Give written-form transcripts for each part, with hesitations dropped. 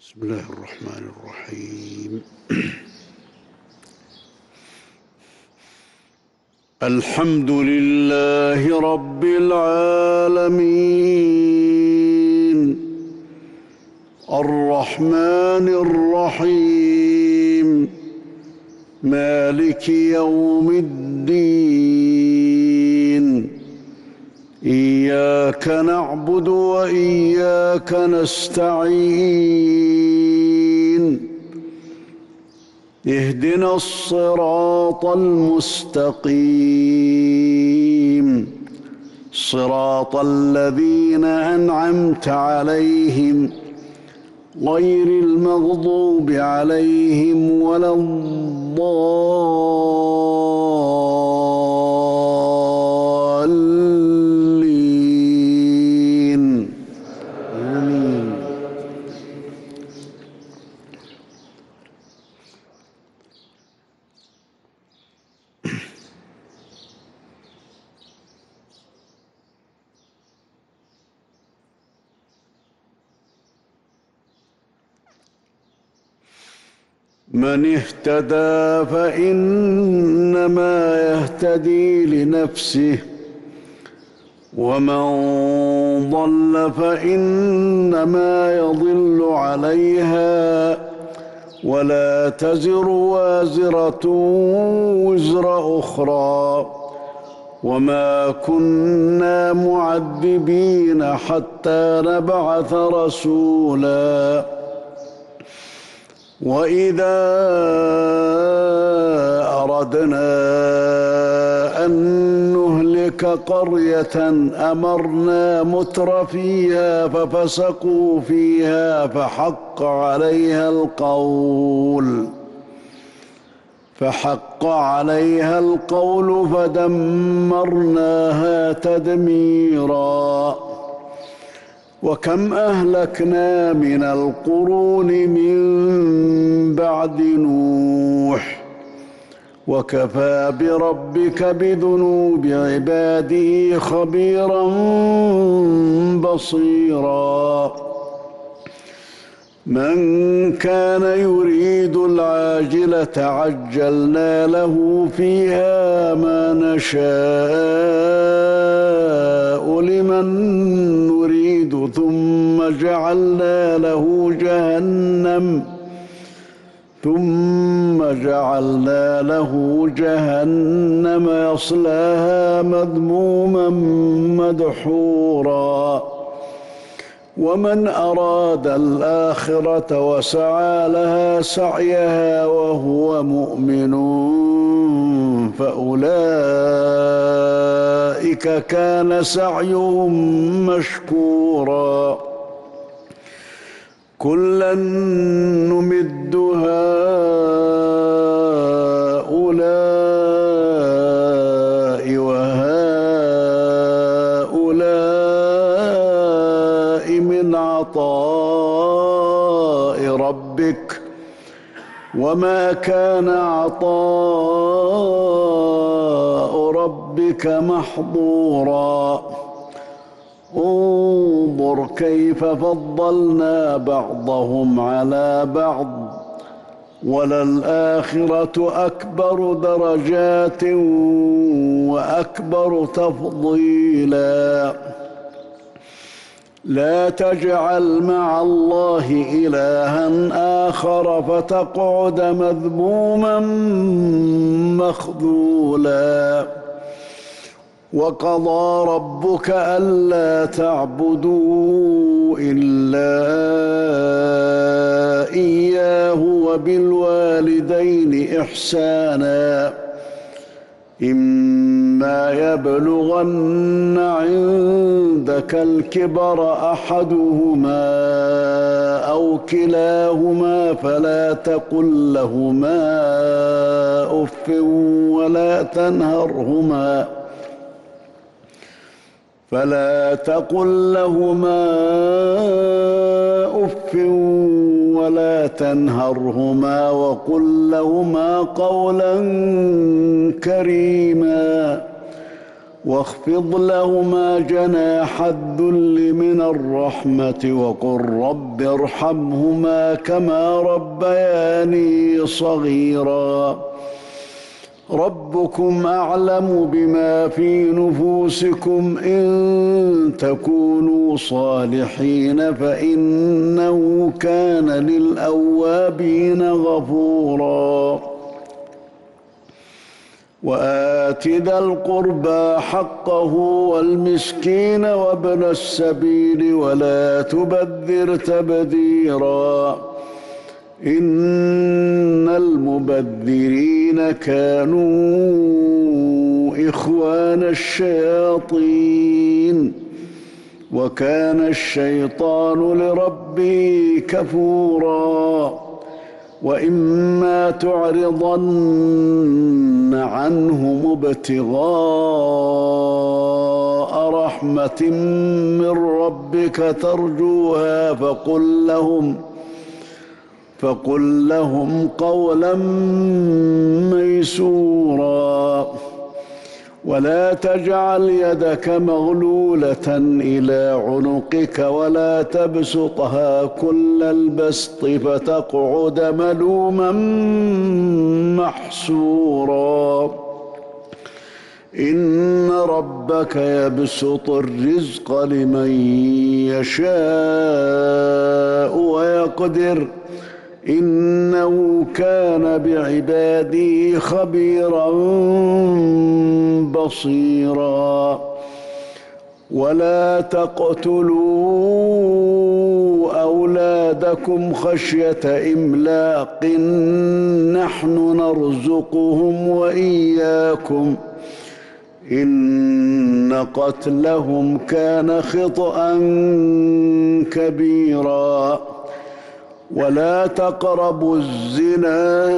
بسم الله الرحمن الرحيم. الحمد لله رب العالمين الرحمن الرحيم مالك يوم الدين إياك نعبد وإياك نستعين اهدنا الصراط المستقيم صراط الذين أنعمت عليهم غير المغضوب عليهم ولا الضالين آمين. من اهتدى فإنما يهتدي لنفسه ومن ضل فإنما يضل عليها ولا تزر وازرة وزر أخرى وما كنا معذبين حتى نبعث رسولا وإذا أردنا أن نهلك قرية أمرنا مترفيها ففسقوا فيها فحق عليها القول فدمرناها تدميرا وكم أهلكنا من القرون من بعد نوح وكفى بربك بذنوب عباده خبيرا بصيرا من كان يريد العاجلة عجلنا له فيها ما نشاء لمن نريد ثم جعلنا له جهنم يصلاها مذموما مدحورا ومن أراد الآخرة وسعى لها سعيها وهو مؤمن فأولئك كان سعيهم مشكورا كلا نمد هؤلاء وهؤلاء من عطاء ربك وما كان عطاء ربك محظورا انظر كيف فضلنا بعضهم على بعض وللآخرة أكبر درجات وأكبر تفضيلا لا تجعل مع الله إلها آخر فتقعد مذموما مخذولا وقضى ربك ألا تعبدوا إلا إياه وبالوالدين إحسانا إما يبلغن عندك الكبر أحدهما أو كلاهما فلا تقل لهما أف ولا تنهرهما وقل لهما قولا كريما واخفض لهما جناح الذل من الرحمة وقل رب ارحمهما كما ربياني صغيرا ربكم أعلم بما في نفوسكم إن تكونوا صالحين فإنه كان للأوابين غفورا وآت ذا القربى حقه والمسكين وابن السبيل ولا تبذر تبذيرا إن المبذرين كانوا إخوان الشياطين وكان الشيطان لربه كفورا وإما تعرضن عنهم ابتغاء رحمة من ربك ترجوها فقل لهم قولا ميسورا ولا تجعل يدك مغلولة إلى عنقك ولا تبسطها كل البسط فتقعد ملوما محسورا إن ربك يبسط الرزق لمن يشاء ويقدر إنه كان بعباده خبيرا بصيرا ولا تقتلوا أولادكم خشية إملاق نحن نرزقهم وإياكم إن قتلهم كان خطأ كبيرا ولا تقربوا الزنا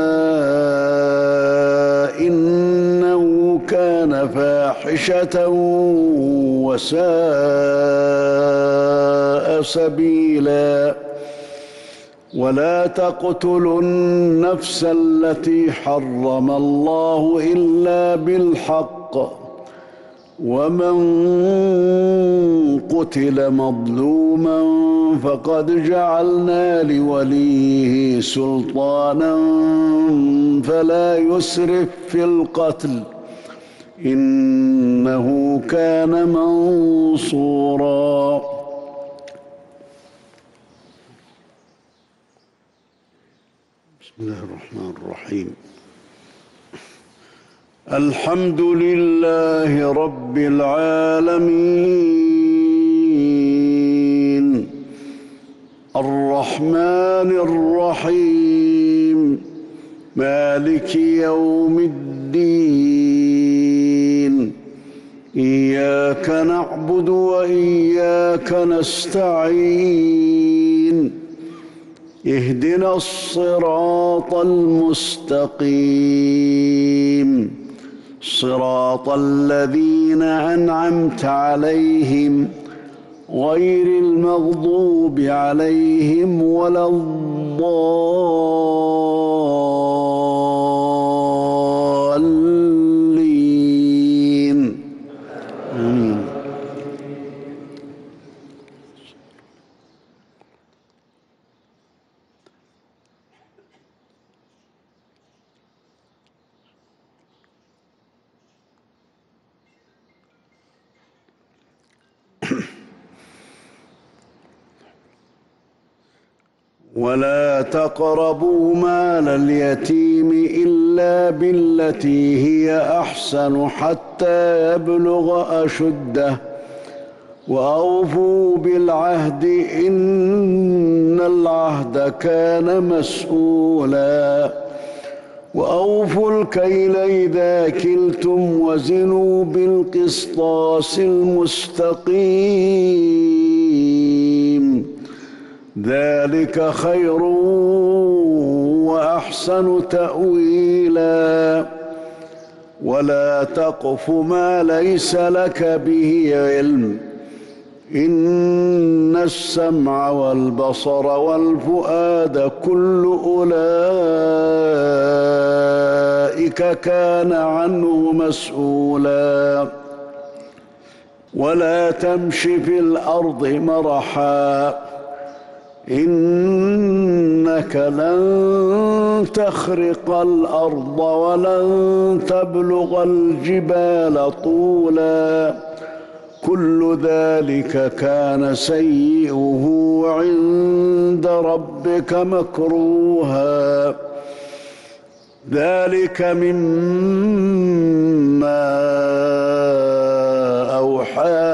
إنه كان فاحشة وساء سبيلا ولا تقتلوا النفس التي حرم الله إلا بالحق ومن قتل مظلوما فقد جعلنا لوليه سلطانا فلا يسرف في القتل إنه كان منصورا بسم الله الرحمن الرحيم الحمد لله رب العالمين الرحمن الرحيم مالك يوم الدين إياك نعبد وإياك نستعين اهدنا الصراط المستقيم صراط الذين أنعمت عليهم غير المغضوب عليهم ولا الضالين آمين. ولا تقربوا مال اليتيم إلا بالتي هي أحسن حتى يبلغ أشده وأوفوا بالعهد إن العهد كان مسؤولا وأوفوا الكيل إذا كلتم وزنوا بالقسطاس المستقيم ذلك خير وأحسن تأويلا ولا تقف ما ليس لك به علم إن السمع والبصر والفؤاد كل أولئك كان عنه مسؤولا ولا تمش في الأرض مرحا إنك لن تخرق الأرض ولن تبلغ الجبال طولا كل ذلك كان سيئه عند ربك مكروها ذلك مما أوحى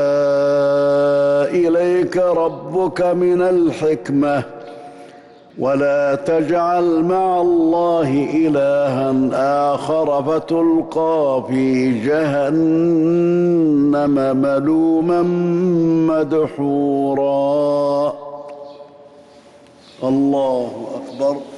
إليك ربك من الحكمة ولا تجعل مع الله إلها آخر فتلقى في جهنم ملوما مدحورا. الله أكبر.